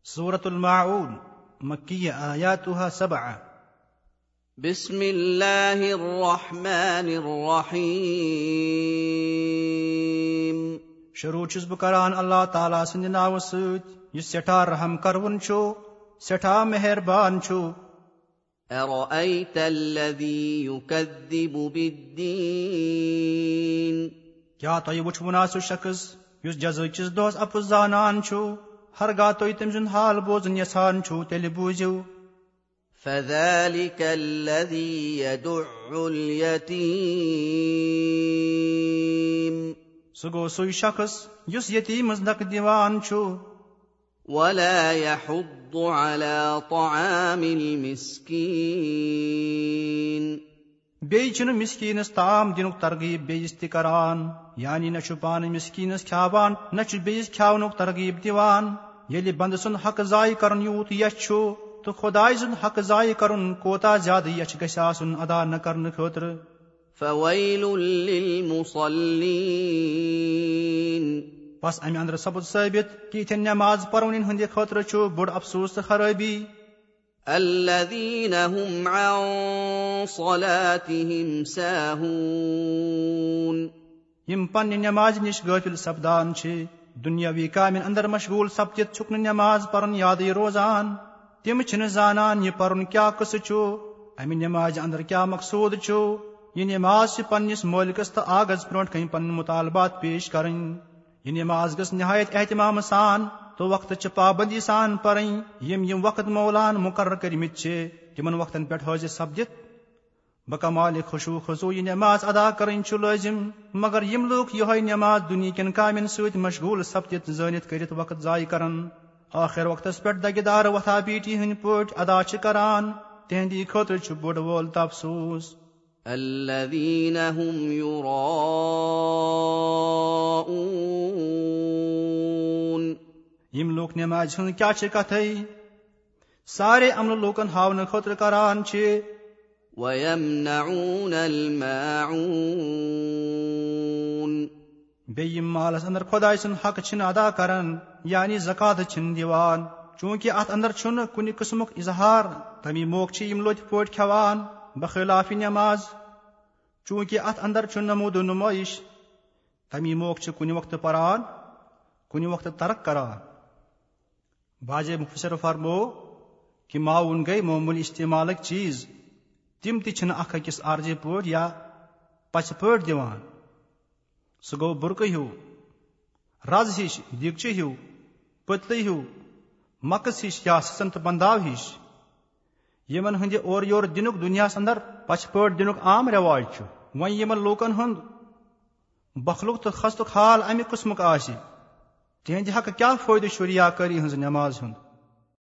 सूरतुल माऊन मक्किय्या आयातुहा 7। बिस्मिल्लाहिर रहमानिर रहीम। शुरू छुस बह करान अल्लाह ताला सन्द नाव सत युस सेठा रहम करवन छु सेठा मेहरबान छु। अरअयत अल्लज़ी युकद्दिबु बिद्दीन। क्या तोय वुछवुना सु शख्स युस जज़ाइकिस दोहस अपुज जानान छु हरगा तोय तम सुंद हाल बोजन यसान छु तेल बूझियो। फज़ालिक अल्लज़ी यदुअ्उल यतीम। सु गो सुय शख्स युस यतीमस नक दिवान छु। वला यहुद्दु अला तआमिल मिस्कीन। बेय छुन मिस्कीनस ताम दिनुक तरगीब बेइज्जती करान, यानी न छु पान मिस्कीनस ख्यावान न छु बेइज ख्यावनुक तरगीब दिवान। येलि बंद सुन हक जाय करन यूत यश छु तो खुदाई सुन हक जाय करन कोता ज्यादा यश गसा सुन अदा न करन खतर। फवैलुल लिल मुसल्लीन। बस अमि अंदर सबूत साबित कि इथन नमाज परवनिन हंदे खतर छु बड़ अफसोस त खराबी। الذين هم عن صلاتهم ساهون। यम पन्ने नमाज निश गाफिल सपदान छे दुनियावी कामिन अंदर मशगूल सपदित छुक नमाज परन याद रोजान। तिम छिन जानान ये परन क्या कस छु अमि नमाज अंदर क्या मकसूद छु। ये नमाज से पन्निस मौलिकस त आगज ब्रोंट कहीं पन्न मुतालबात पेश करन। ये नमाज गस निहायत एहतिमाम सान तो वक्त च पाबंदी सान परई यम वक्त मौलान मुकर्रर करमित छे तिमन वक्तन पे हाजिर सपदित बकमाल खुशू खुजू ये नमाज अदा करन छु लाजिम। मगर यम लोग यह नमाज दुनिया कन कामिन सत मशगूल सपदित जानित करित वक्त जाय करन आखिर वक्तस पे दगदार वथा बीटी हन पट अदा च करान तेहंदी खतर छु बड़ वोल अफसोस। الذين هم युराऊन। यम लोग नमाज हन क्या छे कथई सारे अमल लोकन हावन खतर करान छे। वयमनऊन अलमाऊन। बेयम मालस अंदर खुदाई सुन हक छिन अदा करन यानी ज़कात छिन दिवान। चूंकि अत अंदर छुन कुनि किस्मुक इजहार तमी मोक छ यम लोथ पोट खवान बखिलाफ नमाज। चूंकि अत अंदर छुन नमूद नुमाइश तमी मोक छ कुनि वक्त परान कुनि वक्त तरक करान। बाजे मुफसर फरमो कि माउन गई मामूली इस्तेमालक चीज तिम ति छन अख अकिस आरजे पोट या पच पोट दिवान। सो गो बुरक हूं रज हिश दिगच हूं पतल हूं मकस हिश या संत बंदाव हिश यमन हंद और योर दिनुक दुनियास अंदर पच पोट दिनुक आम रिवाज छु। वन यमन लोकन हंद बखलुक तो खस्तुक हाल अमि किस्मुक आसि तिहंद हक क्या फायदे शुरिया करी हंज नमाज हंद।